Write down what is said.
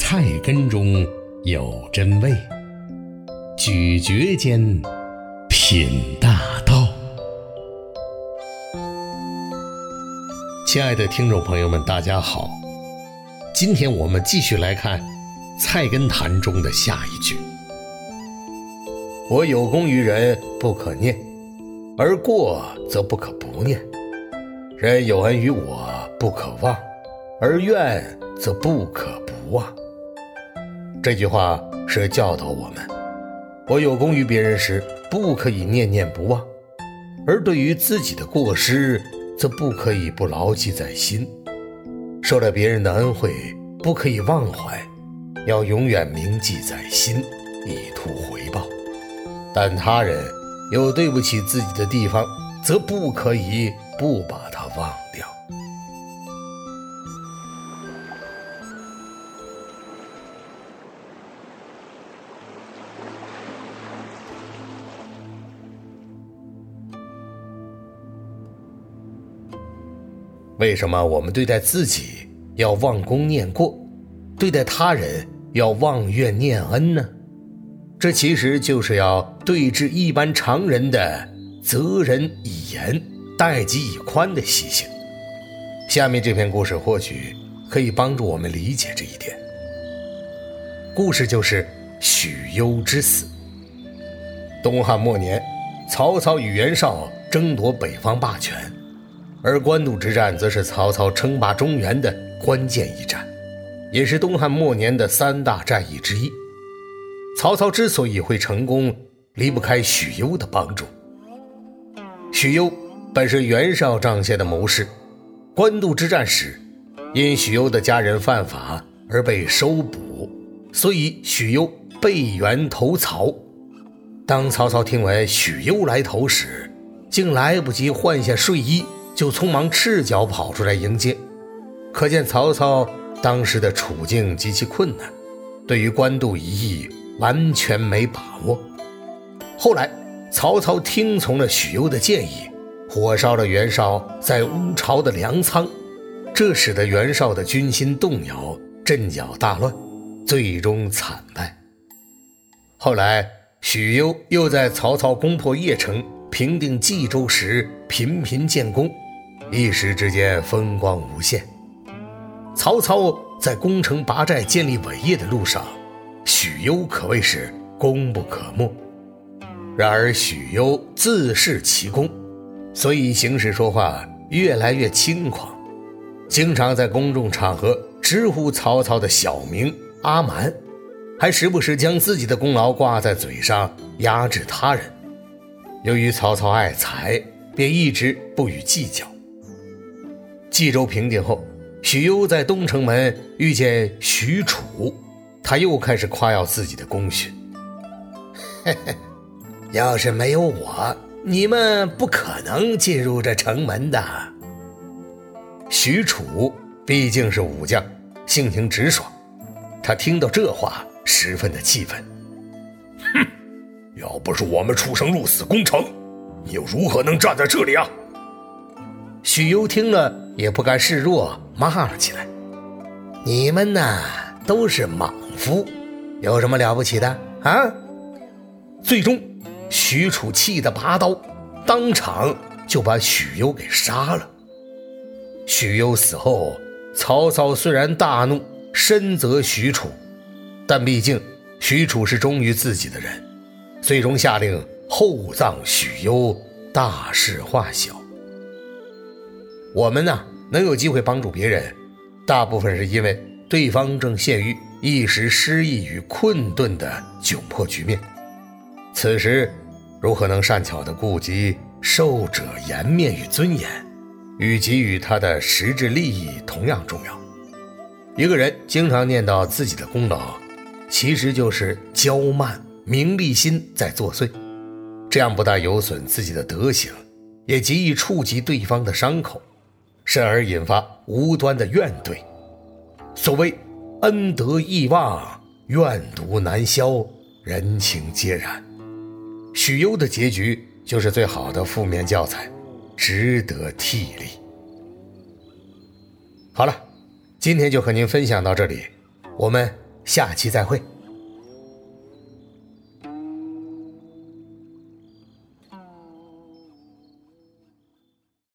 菜根中有真味，咀嚼间品大道。亲爱的听众朋友们，大家好，今天我们继续来看《菜根谭》中的下一句：我有功于人，不可念，而过则不可不念。人有恩于我，不可忘，而怨则不可不忘。这句话是教导我们，我有功于别人时，不可以念念不忘，而对于自己的过失，则不可以不牢记在心。受了别人的恩惠，不可以忘怀，要永远铭记在心，以图回报。但他人有对不起自己的地方，则不可以不把它忘掉。为什么我们对待自己要忘功念过，对待他人要忘怨念恩呢？这其实就是要对治一般常人的责人以严，待己以宽的习性。下面这篇故事或许可以帮助我们理解这一点。故事就是许攸之死。东汉末年，曹操与袁绍争夺北方霸权，而官渡之战则是曹操称霸中原的关键一战，也是东汉末年的3大战役之一。曹操之所以会成功，离不开许攸的帮助。许攸本是袁绍帐下的谋士，官渡之战时，因许攸的家人犯法而被收捕，所以许攸背袁投曹。当曹操听闻许攸来投时，竟来不及换下睡衣，就匆忙赤脚跑出来迎接。可见曹操当时的处境极其困难，对于官渡一役完全没把握。后来曹操听从了许攸的建议，火烧了袁绍在乌巢的粮仓，这使得袁绍的军心动摇，阵脚大乱，最终惨败。后来许攸又在曹操攻破邺城，平定冀州时频频建功，一时之间风光无限。曹操在攻城拔寨建立伟业的路上，许攸可谓是功不可没。然而许攸自恃其功，所以行事说话越来越轻狂，经常在公众场合直呼曹操的小名阿蛮，还时不时将自己的功劳挂在嘴上，压制他人。由于曹操爱财，便一直不予计较。冀州平定后，许攸在东城门遇见许褚，他又开始夸耀自己的功勋。要是没有我，你们不可能进入这城门的。许褚毕竟是武将，性情直爽，他听到这话十分的气愤。 要不是我们出生入死攻城，你又如何能站在这里啊？ 许攸听了也不甘示弱，骂了起来。你们呐，都是莽夫，有什么了不起的啊？最终许褚气得拔刀，当场就把许攸给杀了。许攸死后，曹操虽然大怒，深责许褚，但毕竟许褚是忠于自己的人，最终下令厚葬许攸，大事化小。我们呢，能有机会帮助别人，大部分是因为对方正陷于一时失意与困顿的窘迫局面，此时如何能善巧地顾及受者颜面与尊严，与给予他的实质利益同样重要。一个人经常念叨自己的功劳，其实就是骄慢名利心在作祟，这样不但有损自己的德行，也极易触及对方的伤口，甚而引发无端的怨怼。所谓恩德易忘，怨毒难消，人情皆然。许攸的结局就是最好的负面教材，值得替力。好了，今天就和您分享到这里，我们下期再会。